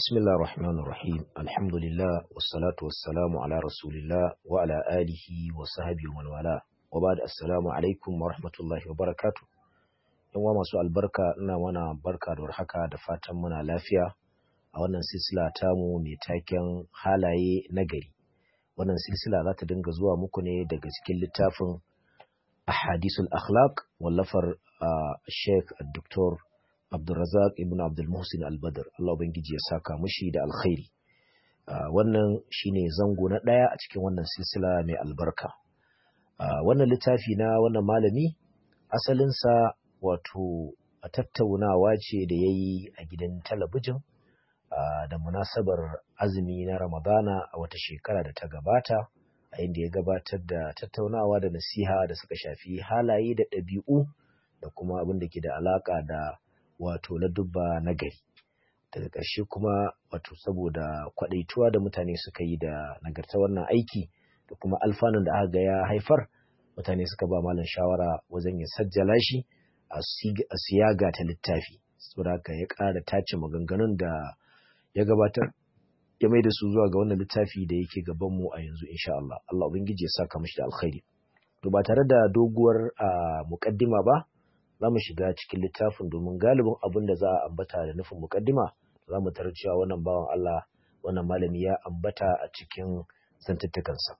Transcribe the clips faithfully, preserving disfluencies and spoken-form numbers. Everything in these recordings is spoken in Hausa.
بسم الله الرحمن الرحيم الحمد لله والصلاة والسلام على رسول الله وعلى آله وصحبه ومن والاه وبعد السلام عليكم ورحمة الله وبركاته yan uwa masu albarka ina mana barka da warhaka da fatan muna lafiya a wannan silsila tamu mai taken halaye nagari. Wannan silsila za ta dinga zuwa muku ne daga cikin littafin Ahadisul Akhlaq wallafar Sheikh Dr. Abdulrazak ibn Abdul Muhsin Al-Badr, Allah ubangiji ya saka mushi da alkhairi. Uh, wannan shine zango na ɗaya a cikin wannan silsila mai albarka. Uh, wannan littafi na wannan malami asalinsa wato a tattaunawa ce da ya yi a gidan talabijin uh, da munasabar azumi na Ramadana a wata shekara da ta gabata, a inda ya gabatar da tattaunawa da nasiha da suka shafi halaye da ɗabi'u da kuma abin da ke da alaka da wato ladubba na gari. Daga ƙarshe kuma wato saboda kwaɗaituwa da mutane suka yi da nagarta wannan aiki da kuma alfanun da aka ga ya haifar, mutane suka ba malam shawara wajen ya sajjala shi a siyaga ta littafi, saboda haka ya ƙara tace maganganun da ya gabatar ya mai da su zuwa ga wannan littafi da yake gaban mu a yanzu insha Allah. Allah ubangiji ya saka mishi da alkhairi. To ba tare da doguwar muƙaddima ba, za mu shiga cikin littafin domin galibin abin da za a ambata da nufin mukaddima za mu tarar cewa wannan bawan Allah wannan malami ya ambata a cikin zantattukansa.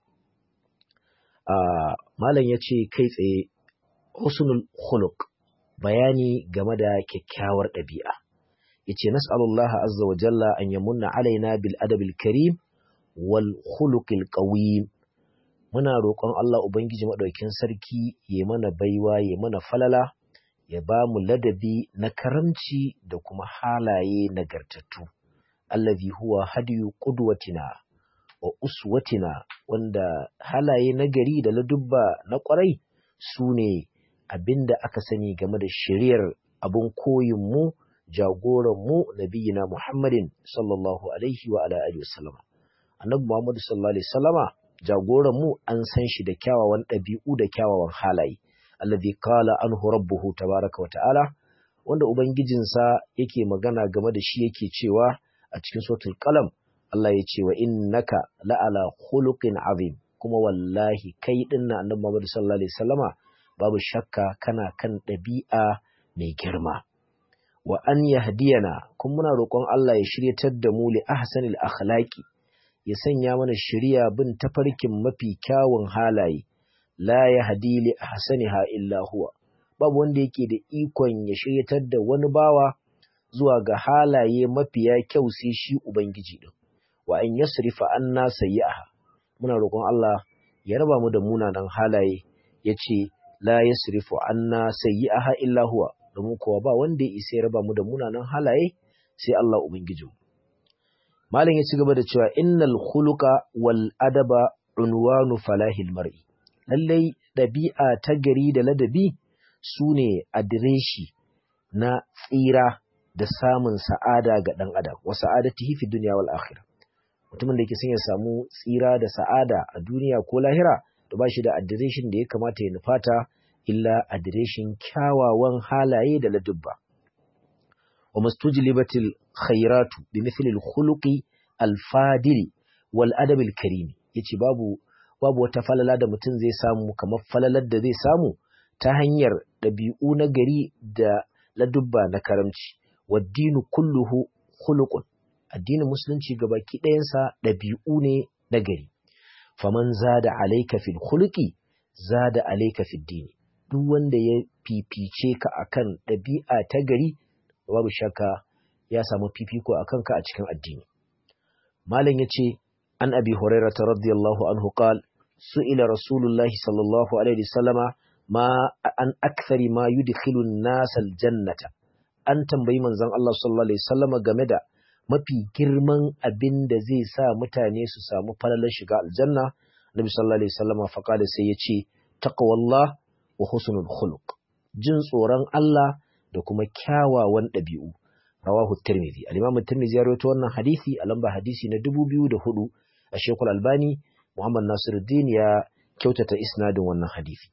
Malam ya ce kai tsaye husnul khuluq, bayani game da kyakkyawar ɗabi'a. Ya ce nas'alullaha azza wa jalla an yamunna alaina bil adabil karim wal khuluqil qawim. Muna roƙon Allah ubangiji madaukin sarki ya mana baiwa ya mana falala, ya ba mu ladabi na karamci da kuma halaye nagartattu, allazi huwa hadiyu qudwatina wa uswatina, wanda halaye nagari da ladubba na kwarai su ne abinda aka sani game da shari'ar abun koyin mu, jagoran mu nabiyina Muhammadin sallallahu alaihi wa ala alihi wasallama. Annabi Muhammad sallallahu alaihi wasallama jagoran mu an san shi da kyawawan ɗabi'u da kyawawan halaye, alladhi qala anhu rabbuhu tabaraka wa ta'ala, wanda ubangijinsa yake magana game da shi yake cewa a cikin suratul qalam, Allah ya ce wa innaka la'ala khuluqin azim, kuma wallahi kai dinnan annabi Muhammad sallallahu alaihi wasallama babu shakka kana kan dabi'a mai girma. Wa an yahdiyana, kuma muna roƙon Allah ya shiryatar da mu li ahsanil akhlaqi, ya sanya mana shiriya bin tafarkin mafi kyawun halaye. La ya hadi li ahsaniha illa huwa, babu wanda yake da ikon ya shiryatar da wani bawa zuwa ga halaye mafiya kyau sai shi ubangiji din. Wa an yasrifa anna sayyi'aha, muna roƙon Allah ya raba mu da munanan halaye. Yace la yasrifu anna sayyi'aha illa huwa, domin kuwa ba wanda ya isa ya raba mu da munanan halaye sai Allah ubangiji. Malam ya ci gaba da cewa innal khuluqa wal adaba unwanu falahil mar'i, lallai ɗabi'a ta gari da ladabi su ne adireshi na tsira da samun sa'ada ga ɗan adam, wa sa'adatihi fi dunya wal akhirah. Mutumin da yake son ya samu tsira da sa'ada a duniya ko lahira, to ba shi da adireshin da ya kamata ya nufata illa adireshin kyawawan halaye da ladubba. Wa mustujlibatil khairatu bi mithli al khuluqi al fadili wal adabil karimi, yace babu babu wata falala da mutum zai samu kamar falalar da zai samu ta hanyar ɗabi'u na gari da ladubba na karamci. Waddinu kulluhu khuluqun, addinin musulunci gabaki ɗayansa ɗabi'u ne na gari. Faman zada alayka fil khuluqi zada alayka fid dini, duk wanda ya fifice ka akan ɗabi'a ta gari babu shakka ya samu fifiko akan ka a cikin addini. Malam yace an abi hurairah radiyallahu anhu qala su'ila rasulullahi sallallahu alaihi wasallama ma an akthari ma yudkhilun nas aljannata, an tambayi manzon Allah sallallahu alaihi wasallama game da mafi girman abin da zai sa mutane su samu falalar shiga aljanna. Nabi sallallahu alaihi wasallama faqala, sai yace taqwallah wa husnul khuluq, jin tsoron Allah da kuma kyawawan ɗabi'u. Rawahu Tirmidhi, al-Imam Tirmidhi ya rawaito wannan hadisi a lamba hadisi na dubu biyu da hudu. A Sheikhul Albani Muhammad Nasiruddin ya kyautata isnadin wannan hadisi.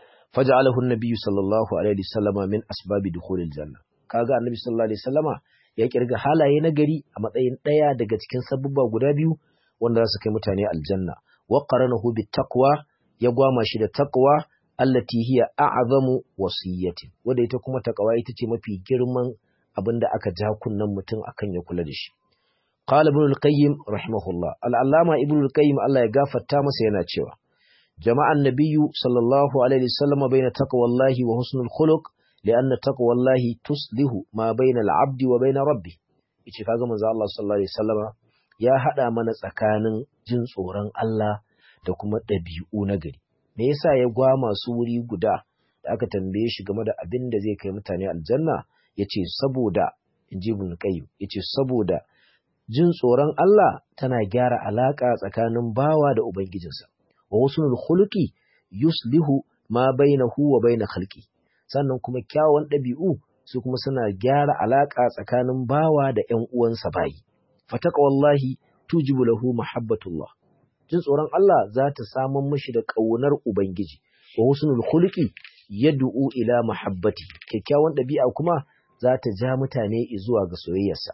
Faja'alahu an-nabiy sallallahu alaihi wasallama min asbabi dukhulil janna. Kaga annabi sallallahu alaihi wasallama ya kirga halaye na gari a matsayin ɗaya daga cikin sabubba guda biyu wanda za su kai mutane aljanna. Wa qaranahu bit taqwa, ya gwama shi da taqwa allati hiya a'zamu wasiyyatin, wanda ita kuma taqwa ita ce mafi girman abinda aka ja kunnan mutum akan ya kula da shi. Qala ibn al-qayyim rahimahullah, al-allama ibn al-qayyim Allah ya gafarta masa yana cewa jama'a an-nabiyyu sallallahu alaihi wasallam baina taqwallahi wa husnul khuluq li'anna taqwallahi tuslihu ma baina al-'abdi wa baina rabbih. Yace kaga manzo Allah sallallahu alaihi wasallam ya hada mana tsakanin jin tsoron Allah da kuma dabi'u na gari. Me yasa ya gwa masu wuri guda da aka tambaye shi game da abin da zai kai mutane aljanna? Yace saboda inji ibn al-qayyim, yace saboda jin tsoron Allah tana gyara alaka tsakanin bawa da ubangijinsa. Wa husnul khuluqi yuslihu ma bainahu wa bain khalqi. Sannan kuma kyawun ɗabi'u su kuma suna gyara alaka tsakanin bawa da ƴan uwansa bayi. Fataqwallahi tujibu lahu mahabbatullah. Jin tsoron Allah za ta samun mishi da ƙaunar Ubangiji. Wa husnul khuluqi yad'u ila mahabbati. Kyakkyawan ɗabi'a kuma za ta ja mutane zuwa ga soyayyarsa.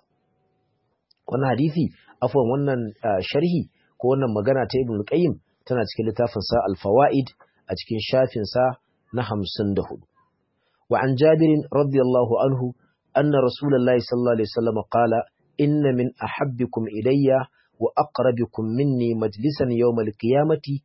Wannan hadisi, afwan wannan sharhi ko wannan magana ta Ibn Qayyim tana cikin littafin sa Al-Fawaid a cikin shafin sa na hamsin da hudu. Wa an Jabir radiyallahu anhu anna Rasulullahi sallallahu alaihi wasallam qala inna min ahabbikum ilayya wa aqrabikum minni majlisan yawm al-qiyamati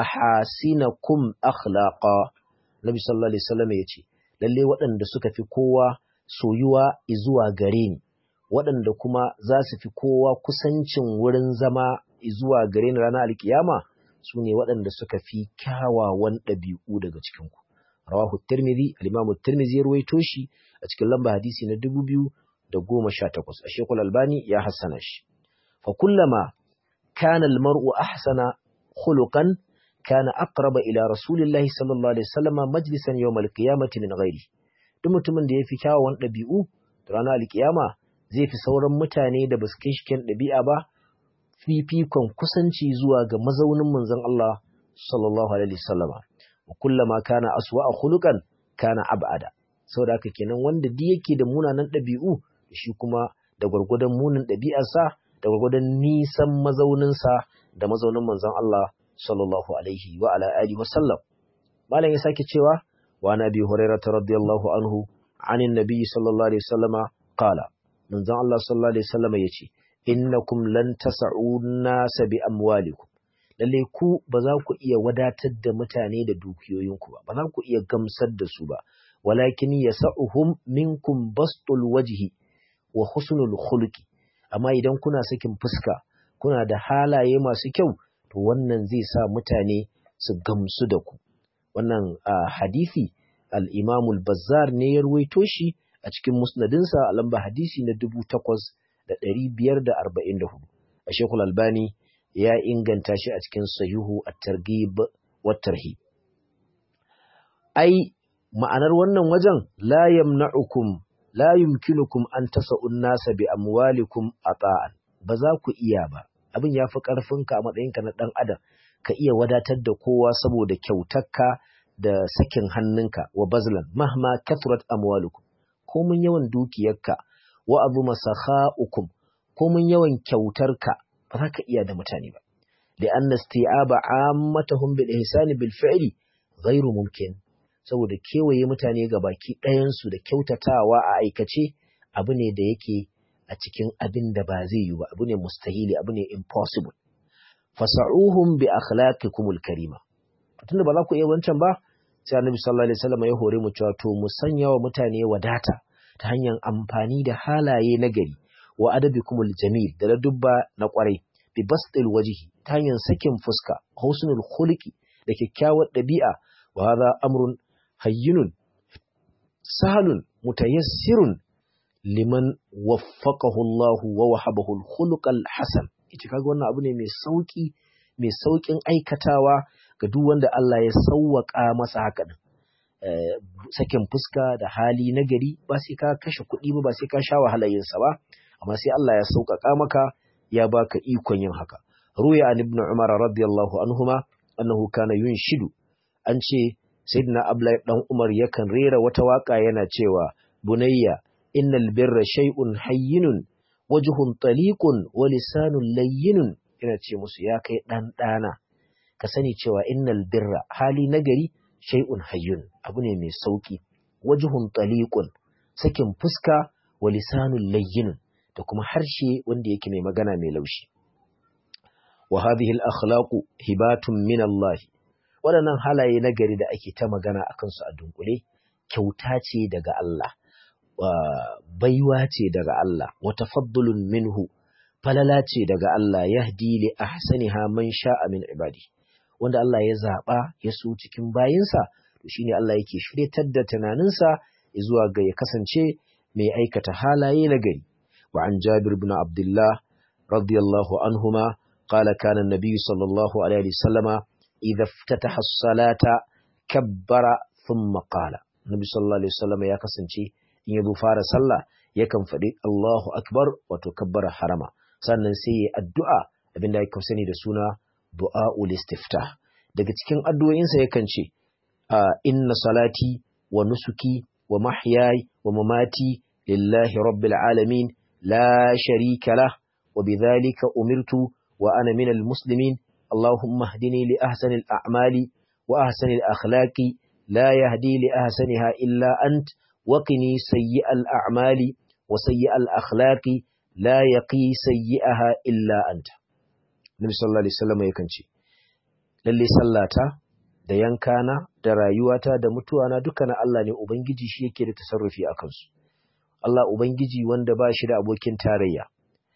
ahasinakum akhlaqa. Nabi sallallahu alaihi wasallam yace lalle waɗanda suka fi kowa soyuwa zuwa gare ni, waɗanda kuma za su fi kowa kusancin wurin zama zuwa gare ni ranar alkiyama su ne waɗanda suka fi kyawawan ɗabi'u daga cikinku. Rawahu Tirmidhi, al-Imam Tirmidhi ya ruwaito shi a cikin lamba hadisi na dubu biyu da goma sha takwas. A Sheikhul Albani ya hassana shi. Fa kullama kana al-mar'u ahsana khuluqan kana aqraba ila Rasulillahi sallallahu alaihi wasallam majlisan yawm al-qiyamati min ghairi. Duk mutumin da ya fi kyawawan ɗabi'u ranar alkiyama zai fi sauran mutane da ba su kai shi kyan ɗabi'a ba fifikon kusanci zuwa ga mazaunin manzon Allah sallallahu alaihi wasallam. Wa kullama kana aswa'a khuluqan kana ab'ada. Saboda haka kenan wanda duk yake da munanan ɗabi'u shi kuma da gwargwadon munin ɗabi'arsa da gwargwadon nisan mazauninsa da mazaunin manzon Allah sallallahu alaihi wa ala alihi wasallam. Malam ya sake cewa wa nabi hurairah radiyallahu anhu anin nabiy sallallahu alaihi wasallama qala, manzon Allah sallallahu alaihi wasallama yace innakum lan tas'u an-nasa bi amwalikum. Lalle ku ba za ku iya wadatar da mutane da dukiyoyinku ba, ba za ku iya gamsar da su ba, walakin yas'uhum minkum bastul wajhi wa husnul khuluqi. Amma idan kuna sakin fuska, kuna da halaye masu kyau, to wannan zai sa mutane su gamsu da ku. Wannan hadisi al-Imam al-Bazzar ne ya ruwaito shi a cikin musnadinsa a lamba hadisi na dubu takwas da ɗari biyar da arba'in da hudu. A Sheikhul Albani ya inganta shi a cikin Sahihu at-Targhib wa tarhib. Ai ma'anar wannan wajen la yamna'ukum la yumkinukum an tasa'u an-nasa bi amwalikum ata'an. Ba za ku iya ba. Abin ya fi ƙarfinka a matsayinka na ɗan adam ka iya wadatar da kowa saboda kyautarka da sakin hannunka wa bazlan mahma kathrat amwalukum. Komin yawan dukiyarka wa abu masakha'ukum, komin yawan kyautarka ba za ka iya da mutane ba. Da an nasti'aba ammatahum bil ihsani bil fi'li ghairu mumkin. Saboda kewaye mutane ga baki ɗayansu da kyautatawa a aikace abu ne da yake a cikin abin da ba zai yi ba, abu ne mustahili, abu ne impossible. Fasa'uhum bi akhlaqikumul karima. Tunda ba za ku iya wancan ba, sai Annabi sallallahu alaihi wasallam ya hore mu cewa to mu sanya wa mutane wadata ta hanyar amfani da halaye na gari, wa adabikumul jamil da ladubba na kwarai, bi bastil wajhi ta hanyar sakin fuska, husnul khuluqi da kyakkyawar dabi'a, wa hadha amrun hayyinun sahlun mutayassirun liman waffaqahu Allah wa wahabahu al-khuluqal hasan. Ita kaga wannan abu ne mai sauki, mai saukin aikatawa ga duk wanda Allah ya sauwaka masa haka din. Eh, sakin fuska da hali nagari ba sai ka kashe kuɗi ba, ba sai ka sha wahalar yin sa ba, amma sai Allah ya sauƙaƙa maka, ya baka ikon yin haka. Ruya an ibn Umar radiyallahu anhuma annahu kana yunshidu. An ce sayyidina Abdullahi dan Umar yakan rera wata waka yana cewa bunayya innal birra shay'un hayyinun wajhun taliqun wa lisanun layyinun, ina ce musu ya kai dan dana ka sani cewa innal birra hali nagari shay'un hayyun abu ne mai sauki, wajhun taliqun sakin fuska, wa lisanun layyinun da kuma harshe wanda yake mai magana mai laushi. Wa hadhihi al-akhlaqu hibatun min Allah, waɗannan halaye na gari da ake ta magana akan su a dunkule kyauta ce daga Allah, wa baiwa ce daga Allah, wa tafaddulun minhu falala ce daga Allah, yahdi li ahsaniha man sha'a min ibadi, wanda Allah ya zaba ya so cikin bayinsa to shine Allah yake shiryatar da tunaninsa zuwa ga ya kasance mai aikata halaye na gari. Wa an Jabir ibn Abdullah radiyallahu anhuma qala kana an-nabiy sallallahu alaihi wasallama idha iftataha as-salata kabbara thumma qala, Nabi sallallahu alaihi wasallama ya kasance in yazo fara sallah yakan faɗi Allahu akbar wato kabbara harama, sannan sai ya addu'a abinda yake sani da suna du'aul istiftah. Daga cikin addu'o'insa yakan ce inna salati wa nusuki wa mahyaya wa mamati lillahi rabbil alamin la sharika lah wa bidhalika umirtu wa ana minal muslimin allahumma hdini li ahsanil a'mali wa ahsanil akhlaqi la yahdi li ahsaniha illa ant wa qini sayyi'al a'mali wa sayyi'al akhlaqi la yaqi sayyi'aha illa anta. Nabi sallallahu alaihi wasallam yakan ce lalle sallata da yankana da rayuwata da mutuwana duka na Allah ne, ubangiji shi yake da tasarrufi a kansu. Allah ubangiji wanda ba shi da abokin tarayya,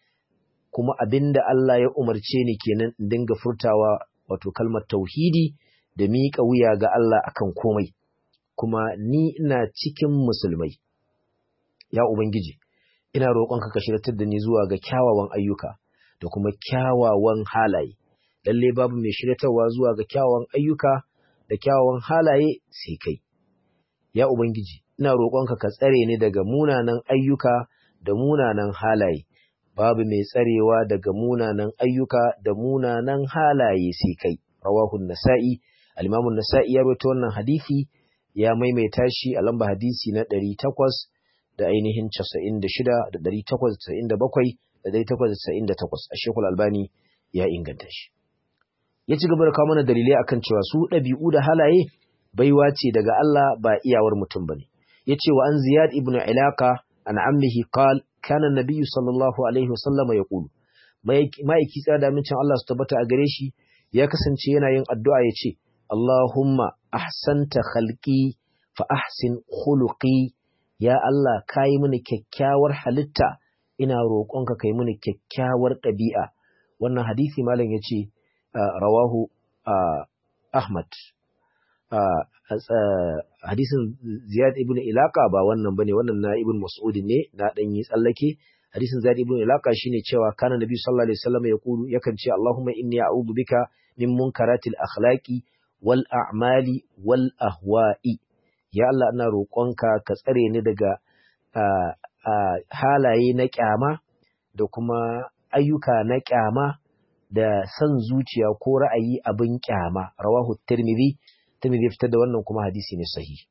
kuma abinda Allah ya umarce ni kenan in dinga furtawa wato kalmar tauhidi da miƙa wuya ga Allah akan komai, kuma ni ina cikin musulmai. Ya ubangiji ina roƙonka ka shiratar da ni zuwa ga kyawawan ayyuka da kuma kyawawan halaye. Lalle babu mai shiratarwa zuwa ga kyawawan ayyuka da kyawawan halaye sai kai. Ya ubangiji ina roƙonka ka tsare ni daga munanan ayyuka da munanan halaye. Babu mai tsarewa daga munanan ayyuka da munanan halaye sai kai. Rawahu an-Nasa'i. Al-Imam an-Nasa'i ya rawaito wannan hadisi, ya maimaita shi a lamba hadisi na ɗari takwas da ainihin casa'in da shida da ɗari takwas da casa'in da bakwai da ɗari takwas da casa'in da takwas. A Sheikhul Albani ya inganta shi. Ya ci gaba da kawo mana dalilai akan cewa su ɗabi'u da halaye baiwa ce daga Allah ba iyawar mutum bane. Yace wa an Ziyad ibn Ilaqa an ammihi qal kana an-nabiy sallallahu alaihi wasallam yaqulu, ma'aiki tsada da mincin Allah su tabbata a gare shi ya kasance yana yin addu'a yace Allahumma ahsanta khalqi fa ahsin khuluqi, ya Allah kai mini kyakkyawar halitta ina roƙonka kai mini kyakkyawar ɗabi'a. Wannan hadisi malam yace rawahu Ahmad. Hadisin Ziyad ibn Ilaqa ba wannan bane, wannan na Ibn Mas'ud ne, na dan yi tsallake. Hadisin Ziyad ibn Ilaqa shine cewa kana Nabi sallallahu alaihi wasallam ya kulu, yakan ce Allahumma inni a'udhu bika min munkaratil akhlaqi wal a'mali wal ahwa'i. Ya Allah ina roƙonka ka tsare ni daga halaye na kyama da kuma ayyuka na kyama da san zuciya ko ra'ayi abin kyama. Rawahu Tirmidhi. Tirmidhi ya fitar da wannan kuma hadisi ne sahihi.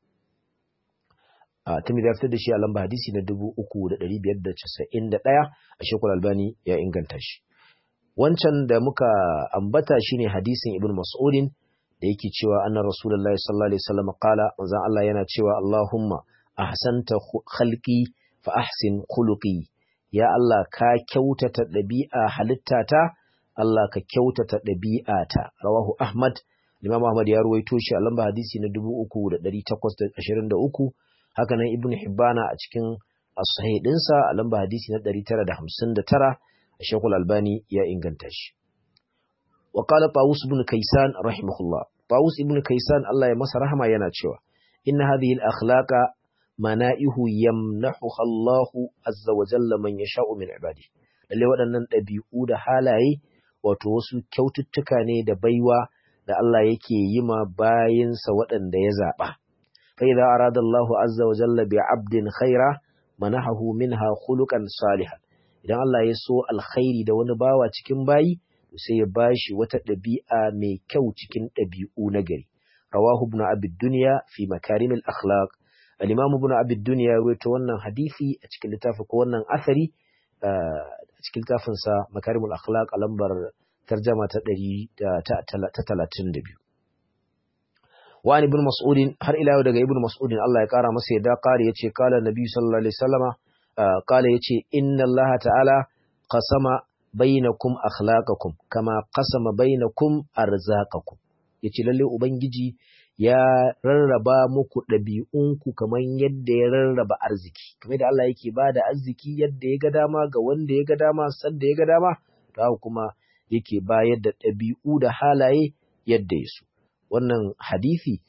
A Tirmidhi ya fitar da shi a lamba hadisi na dubu uku da ɗari biyar da casa'in da ɗaya. A Sheikhul Albani ya inganta shi. Wancan da muka ambata shine hadisin Ibn Mas'udin da yake cewa annar Rasulullahi sallallahu alaihi wasallam qala, manzon Allah yana cewa Allahumma ahsanta khalqi fa ahsin khuluqi. Ya Allah ka kyautata ɗabi'a halittata, Allah ka kyautata ɗabi'ata. Rawahu Ahmad. Imam Ahmad ya ruwaito shi a lamba hadisi na dubu uku da ɗari takwas da ashirin da uku. Haka nan Ibn Hibbana a cikin as-sahih ɗinsa a lamba hadisi na ɗari tara da hamsin da tara. Sheikhul Albani ya inganta shi. Wa qala Tawus ibn Kaysan rahimahullah. Tawus ibn Kaysan Allah ya masa rahama yana cewa inna hadhihi al-akhlaqa mana'ihu yamnahuha Allahu azza wa jalla man yasha'u min ibadihi. Lalle waɗannan ɗabi'u da halaye wato wasu kyaututtuka ne da baiwa da Allah yake yi ma bayinsa waɗanda ya zaɓa. Fa idza arada Allahu azza wa jalla bi 'abdin khaira manahahu minha khuluqan salihan. Idan Allah ya so alkhairi da wani bawa cikin bayi sai ya bashi wata ɗabi'a mai kyau cikin ɗabi'u na gari. Rawahu ibn Abi Dunya fi makarimil akhlaq. al-Imam Ibn Abi Dunya ya rawaito wannan hadisi a cikin littafin ko wannan asari a cikin littafin sa Makarimul Akhlaq a lambar tarjuma ta ɗari ta talatin da biyu. Wa an Ibn Mas'ud har ila yau daga Ibn Mas'ud Allah ya kara masa yadda kare yace kala Nabi sallallahu alaihi wasallama kala yace inna Allah ta'ala qasama bainakum akhlaqakum kama qasama bainakum arzaqakum. Yace lalle ubangiji ya rarraba muku ɗabi'unku kamar yadda ya rarraba arziki, kamar da Allah yake ba da arziki yadda ya ga dama ga wanda ya ga dama sanda ya ga dama, to haka kuma yake bayar da ɗabi'u da halaye yadda ya so. Wannan hadisi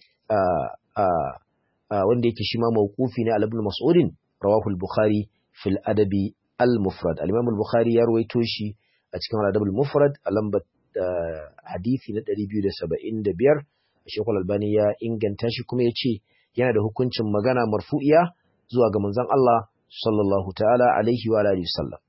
wanda yake shi ma mawqufi ne al-Ibn Mas'ud rawahu al-Bukhari fil adabi al-mufrad. Al-Imam al-Bukhari ya rawaito shi a cikin al-adab al-mufrad a lambar hadisi na ɗari biyu da saba'in da biyar. Shekul Albani ya inganta shi kuma ya ce yana da hukuncin magana marfu'iya zuwa ga manzon Allah sallallahu ta'ala alaihi wa alihi wasallam.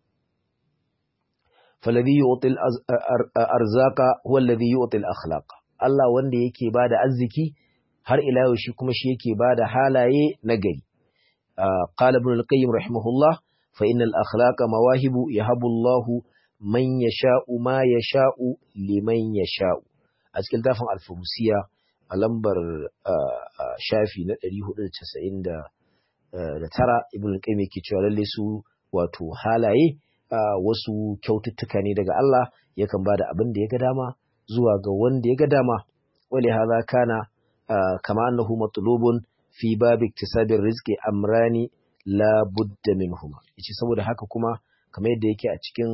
Falladhi yu'til arzaqa huwa alladhi yu'til akhlaqa. Allah wanda yake bada arziki har ila yau shi kuma shi yake bada halaye nagari. Qala Ibn al-Qayyim rahimahullah fa innal akhlaqa mawahibu yahabu Allahu man yasha'u ma yasha'u liman yasha'u. A cikin tafin alfarusiya a lambar shafi na ɗari hudu da casa'in da tara Ibn al-Qayyim yake cewa lalle su wato halaye wasu kyaututtuka ne daga Allah, yakan bada abin da ya ga dama zuwa ga wanda ya ga dama. Wali hadha kana kama annahu matlubun fi bab iktisabir rizqi amrani la budda minhuma. Yace saboda haka kuma kamar yadda yake a cikin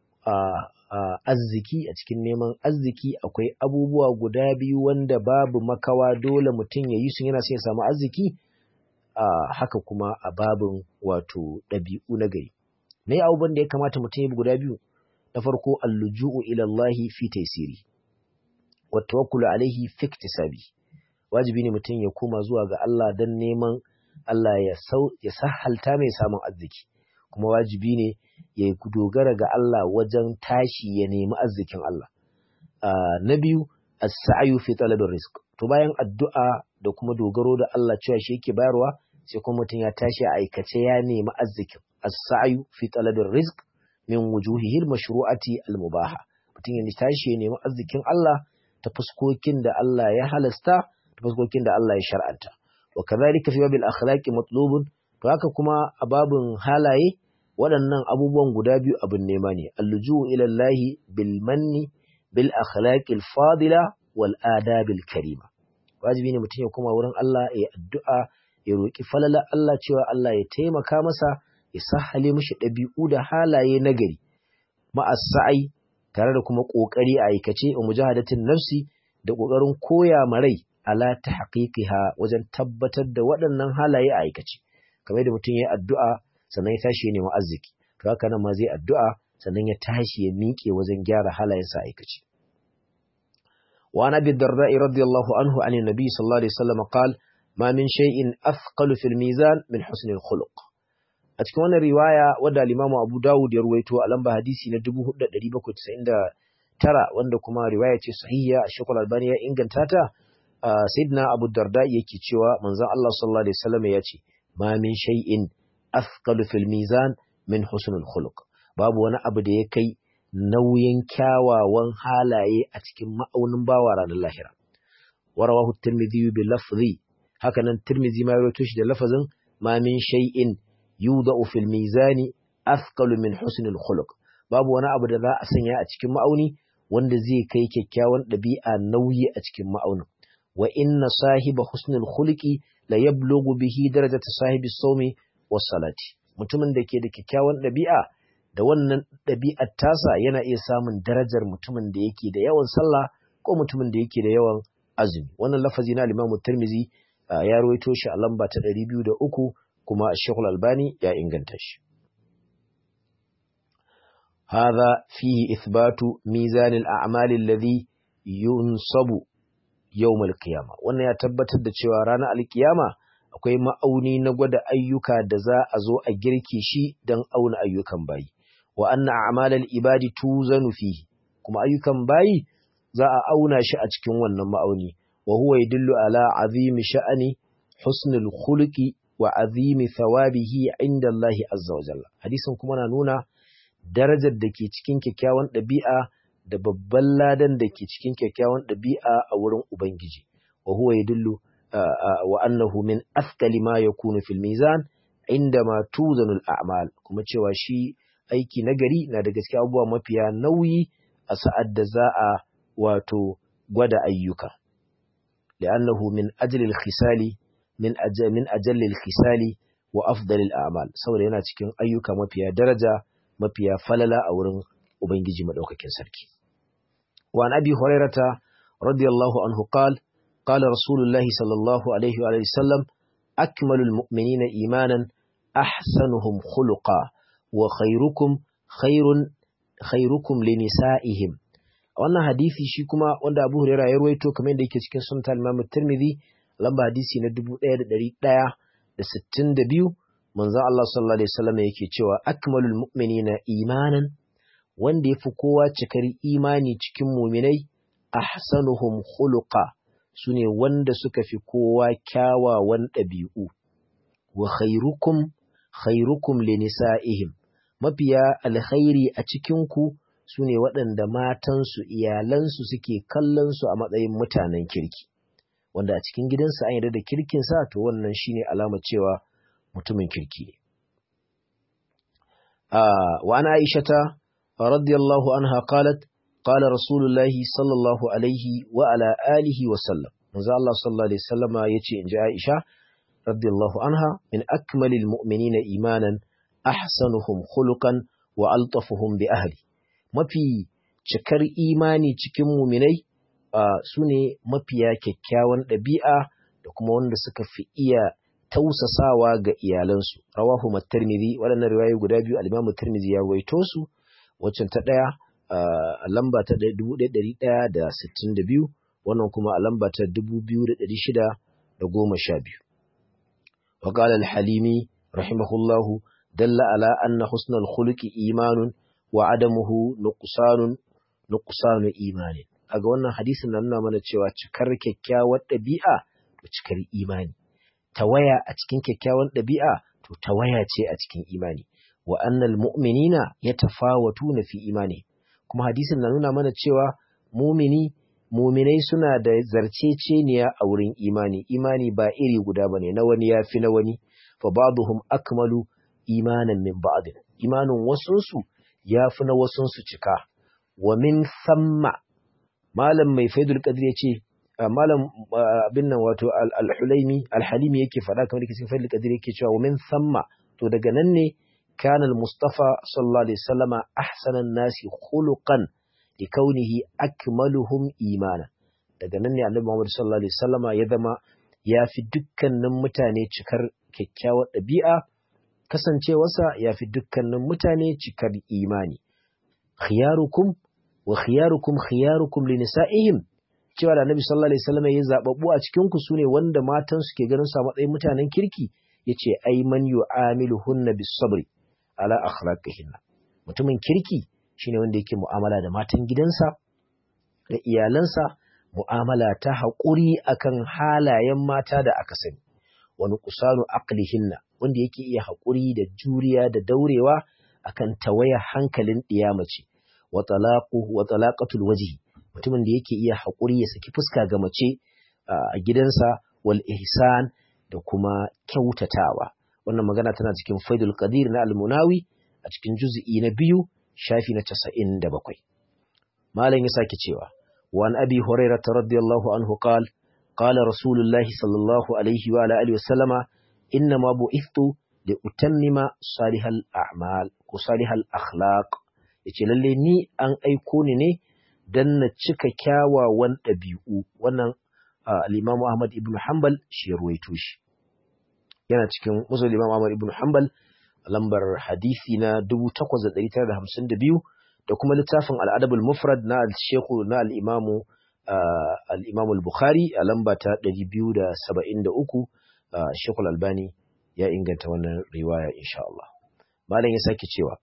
arziki, a cikin neman arziki akwai abubuwa guda biyu wanda babu makawa dole mutum ya yi su yana sai ya samu arziki, haka kuma a babin wato ɗabi'u na gari. Me abubuwan da ya kamata mutum ya bi guda biyu? Na farko alluju'u ila Allah fi taysiri wa tawakkulu alaihi fi iktisabi. Wajibi ne mutum ya koma zuwa ga Allah dan neman Allah ya sau ya sahalta mai samun arziki, kuma wajibi ne ya dogara ga Allah wajen tashi ya nemi arzikin Allah. Na biyu as-sa'yu fi talabir rizq. To bayan addu'a da kuma dogaro da Allah cewa shi yake bayarwa, sai kuma mutum ya tashi a aikace ya nemi arzikin. As-sa'yu fi talabir rizq min wujuhihi al-mashru'ati al-mubaha. Mutum ya tashi ya nemi arzikin Allah ta fuskokin da Allah ya halasta, ta fuskokin da Allah ya shar'anta. Wa kadhalika fi babil akhlaqi matlubun. To haka kuma a babin halaye waɗannan abubuwan guda biyu abin nema ne. Alluju ila Allah bil manni bil akhlaqil fadila wal adabil karima. Wajibi ne mutum ya koma wurin Allah ya addu'a, ya roki falala Allah cewa Allah ya taimaka masa, ya sahale mishi ɗabi'u da halaye nagari. Ma'as sa'i tare da kuma ƙoƙari a aikace wa mujahadatin nafsi da ƙoƙarin koya ma rai ala tahqiqiha wajen tabbatar da waɗannan halaye a aikace. Kamar da mutum ya yi addu'a sannan ya tashi ya nemi arziki, to haka nan ma zai addu'a sannan ya tashi ya miƙe wajen gyara halayensa a aikace. Wa an Abi Darda'i radiyallahu anhu an Nabi sallallahu alaihi wasallam qala ma min shay'in athqalu fil mizan min husnil khuluq. A cikin wannan riwaya wadda al-Imam Abu Dawud ya ruwaito a lamba hadisi na dubu hudu da ɗari bakwai da casa'in da tara, wanda kuma riwaya ce sahiha, Sheikh Al-Albani ya inganta ta. Sayyidina Abu Darda yake cewa manzon Allah sallallahu alaihi wasallam ya ce ma min shay'in athqalu fil mizan min husnul khuluq. Babu wani abu da ya kai nauyin kyawawan halaye a cikin ma'aunin bawa ranar lahira. Wa rawahu at-Tirmidhi bi lafzi, haka nan Tirmidhi ma ya rawaito shi da lafazin ma min shay'in yudau fil mizani athqalu min husnil khuluq. Babu wani abu da za a sanya a cikin ma'auni wanda zai kai kyakkyawan ɗabi'a nauyi a cikin ma'aunin. Wa inna sahiba husnil khuluqi la yablughu bihi darajata sahibi sawmi was salati. Mutumin da ke da kyakkyawan ɗabi'a da wannan ɗabi'ar tasa yana iya samun darajar mutumin da yake da yawan sallah ko mutumin da yake da yawan azumi. Wannan lafazi na Imam Tirmidhi ya rawaito shi a lamba ta ɗari biyu da uku, kuma Sheikh Al-Albani ya inganta shi. Hadha fihi ithbatu mizan al-a'mal alladhi yunsabu yawm al-qiyamah. Wannan ya tabbatar da cewa ranar al-qiyama akwai ma'auni na gwada ayyuka da za a zo a girke shi don auna ayyukan bayi. Wa anna a'mal al-ibadi tuzanu fihi, kuma ayyukan bayi za a auna shi a cikin wannan ma'auni. Wa huwa yadullu ala azimi sha'ani husnul khuluqi wa azimi thawabihi inda Allah azza wa jalla. Hadisin kuma na nuna darajar da ke cikin kyakkyawan ɗabi'a da babban ladan da ke cikin kyakkyawan ɗabi'a a wurin Ubangiji. Wa huwa yadullu wa annahu min athqali ma yakunu fil mizan inda ma tuzanul a'mal, kuma cewa shi aiki nagari na da gaske abubuwa mafiya nauyi a sa'ad da za a wato gwada ayyuka. Li'annahu min ajlil khisali min ajal min ajallil khisali wa afdalil a'mal, saboda yana cikin ayyuka mafiya daraja mafiya falala a wurin Ubangiji madaukakin sarki. Wa an Abi Hurairata radiyallahu anhu qala qala Rasulullahi sallallahu alaihi wa alihi sallam akmalul mu'minina imanan ahsanuhum khuluqa wa khairukum khairun khairukum linisa'ihim. Wannan hadisi shi kuma wanda Abu Hurairah ya ruwaito kamar yadda yake cikin Sunan Imam Tirmidhi lamba hadisi na dubu ɗaya da ɗari ɗaya da sittin da biyu, manzo Allah sallallahu alaihi wasallam yake cewa akmalul mu'minina imanan, wanda yafi kowa cikar imani cikin mu'minai, ahsanuhum khuluqa, sune wanda suka fi kowa kyawawan ɗabi'u, wa khairukum khairukum linisa'ihim, mafiya alkhairi a cikin ku sune waɗanda matansu iyalansu suke kallon su a matsayin mutanen kirki, wanda a cikin gidansa an yarda da kirkinsa, to wannan shine alamar cewa mutumin kirki ne. Wa ana Aishata radiyallahu anha qalat qala Rasulullahi sallallahu alaihi wa ala alihi wa sallam, manzo Allah sallallahu alaihi wasallama yace inji Aisha radiyallahu anha, min akmalil mu'minina imanan ahsanuhum khuluqan wa altafuhum bi ahli, mafi cikar imani cikin mu'minai su ne mafiya kyakkyawan ɗabi'a da kuma wanda suka fi iya tausasawa ga iyalansu. Rawahu at-Tirmidhi, waɗannan riwayoyi guda biyu al-Imam at-Tirmidhi ya rawaito su, waccan ta ɗaya a lamba ta dubu ɗaya da ɗari ɗaya da sittin da biyu, wannan kuma a lamba ta dubu biyu da ɗari shida da goma sha biyu. Wa qala al-Halimi rahimahullahu dalla ala anna husnal khuluqi imanun wa adamuhu nuqsanun nuqsanu imanin. Aga wannan hadisin na nuna mana cewa cikar kyakkyawar ɗabi'a to cikar imani, tawaya a cikin kyakkyawan ɗabi'a to tawaya ce a cikin imani. Wa annal mu'minina yatafawatuna fi imani, kuma hadisin na nuna mana cewa mumini muminai suna da zarceceniya a wurin imani, imani ba iri guda bane, na wani yafi na wani, fa ba'dhum akmalu imanan min ba'd, imanin wasunsu yafi na wasunsu cika. Wa min thamma, malam mai faidul qadir yace, malam abin nan wato al-Hulaimi al-Halimi yake faɗa kamar yake cikin faidul qadir yake cewa wa min thamma, to daga nan ne kana al-Mustafa sallallahu alaihi wasallama ahsanan nasi khuluqan li kaunihi akmaluhum imana. Daga nan ne Annabi Muhammad sallallahu alaihi wasallama ya zama ya fi dukkanin mutane cikar kyakkyawar ɗabi'a, kasancewarsa ya fi dukkanin mutane cikar imani. Khiyarukum wa khiyarukum khiyarukum li nisa'ihim, cewa da Annabi sallallahu alaihi wasallam ya zababbu a cikin ku sune wanda matan su ke ganin su a matsayin mutanen kirki, yace ay man yu'amiluhunna bis sabri ala akhlaqihinna. Mutumin kirki shine wanda yake mu'amala da matan gidansa da iyalansa, mu'amala ta haƙuri akan halayen mata da aka sani. Wa nuqsanu aqlihinna, wanda yake iya haƙuri da juriya da daurewa akan tawaya hankalin ɗiyamace. Wa talaquhu wa talaqatul wajhi, mutumin da yake iya haƙuri ya saki fuska ga mace a gidansa, wal ihsan, da kuma kyautatawa. Wannan magana tana cikin Faidul Qadir na Al-Munawi a cikin juz'i na biyu shafi na casa'in da bakwai. Malam ya sake cewa, wa an Abi Hurairah radiyallahu anhu qala qala Rasulullahi sallallahu alaihi wa ala alihi wa sallama inna ma bu'ithtu li utammima salihal a'mal ko salihal akhlaq. Yace lalle ni an aiko ni ne dan na cika kyawawan ɗabi'u. Wannan al-Imam Ahmad ibn Hanbal shi ya ruwaito shi, yana cikin Musnad Imam Ahmad ibn Hanbal lambar hadisi na dubu takwas da ɗari tara da hamsin da biyu, da kuma littafin al-Adab al-Mufrad na al-Sheikh na al-Imam al-Imam al-Bukhari a lamba ta ɗari biyu da saba'in da uku. Sheikh al-Albani ya inganta wannan riwaya insha Allah. Malam ya sake cewa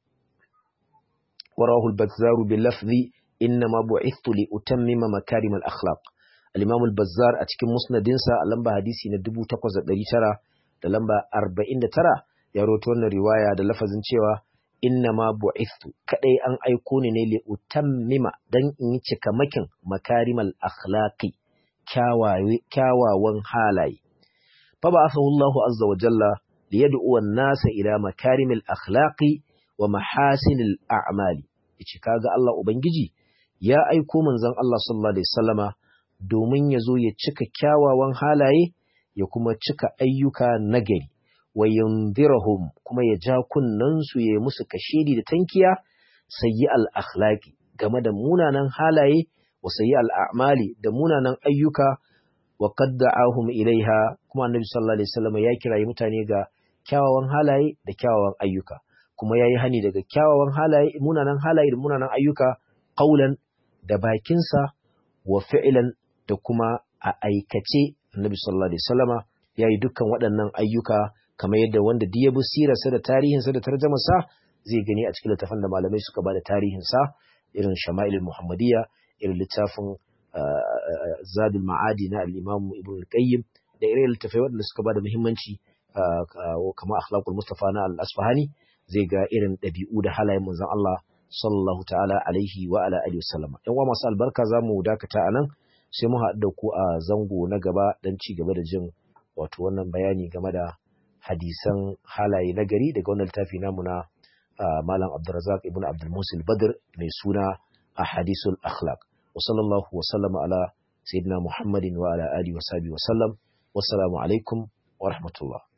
warahu al-Bazzar bil lafzi inna ma bu'ithtu li utammima makarim al-akhlaq. al-Imam al-Bazzar a cikin musnadinsa a lamba hadisi na dubu takwas da ɗari tara da lamba arba'in da tara ya rawaito wannan riwaya da lafazin cewa inna ma bu'ithtu kadai an aiko ni ne li utammima dan in yi cikamakin makarimal akhlaqi kyawawan halaye fa ba'athahu Allah azza wa jalla li yad'u an-nasa ila makarimil akhlaqi wa mahasinil a'mali yace kaga Allah ubangiji ya aiko manzon Allah sallallahu alaihi wasallama domin ya zo ya cika kyawawan halaye ya kuma cika ayyuka nagari wa yunzirahum kuma ya ja kunnansu ya yi musu kashedi da tankiya sayyi al-akhlaqi game da munanan halaye wa sayyi al-a'mali da munanan ayyuka wa qad da'ahum ilaiha kuma annabi sallallahu alaihi wasallam ya kirayi mutane ga kyawawan halaye da kyawawan ayyuka kuma yayi hani daga kyawawan halaye munanan halaye da munanan ayyuka qaulan da bakinsa wa fi'lan da kuma a aikace annabi sallallahu alaihi wasallama yayi dukkan waɗannan ayyuka kamar yadda wanda duk ya bi sirarsa da tarihinsa da tarjumarsa zai gani a cikin littafin da malamai suka bada tarihinsa irin Shama'ilul Muhammadiyya irin littafin Zadul Ma'adi na al-Imam Ibn al-Qayyim da irin littafai waɗanda suka bada muhimmanci kamar Akhlaqul Mustafa na al-Asfahani zai ga irin ɗabi'u da halayen manzon Allah sallallahu ta'ala alaihi wa ala alihi wasallama. Yan uwa masu albarka zamu dakata anan sai mu haɗu da ku a zango na gaba don ci gaba da jin wato wannan bayani game da hadisan halaye na gari daga wannan littafi namu na Malam Abdurrazzaq ibn Abdul Musil Badr mai suna Ahadisul Akhlaq. Wa sallallahu wa sallama ala sayyidina Muhammadin wa ala alihi wa sahbihi wa sallam. Wassalamu alaikum wa rahmatullah.